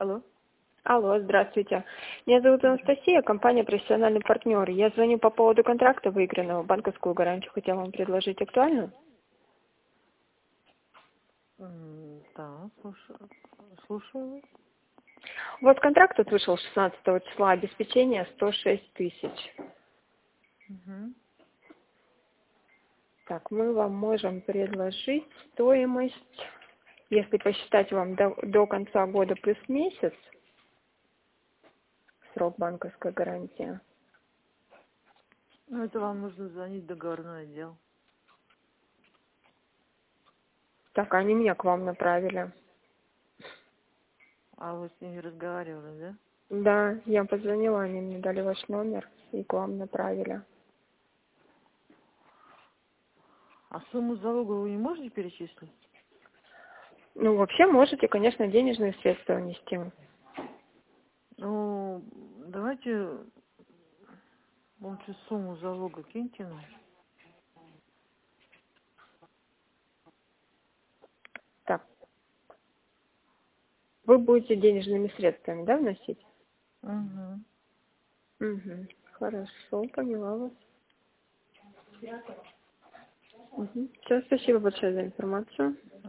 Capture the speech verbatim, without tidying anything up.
Алло. Алло, здравствуйте. Меня зовут Анастасия, компания «Профессиональный партнер». Я звоню по поводу контракта выигранного, банковскую гарантию хотела вам предложить. Актуально? Да, слушаю. Слушаю. Вот контракт тут вышел шестнадцатого числа, обеспечение сто шесть тысяч. Угу. Так, мы вам можем предложить стоимость, если посчитать вам до, до конца года плюс месяц, срок банковской гарантии. Ну, это вам нужно звонить в договорной отдел. Так, они меня к вам направили. А вы с ними разговаривали, да? Да, я позвонила, они мне дали ваш номер и к вам направили. А сумму залога вы не можете перечислить? Ну, вообще можете, конечно, денежные средства внести. Ну, давайте лучше сумму залога киньте нам. Так, вы будете денежными средствами, да, вносить? Угу. Угу. Хорошо, поняла вас. Угу. Все, спасибо большое за информацию.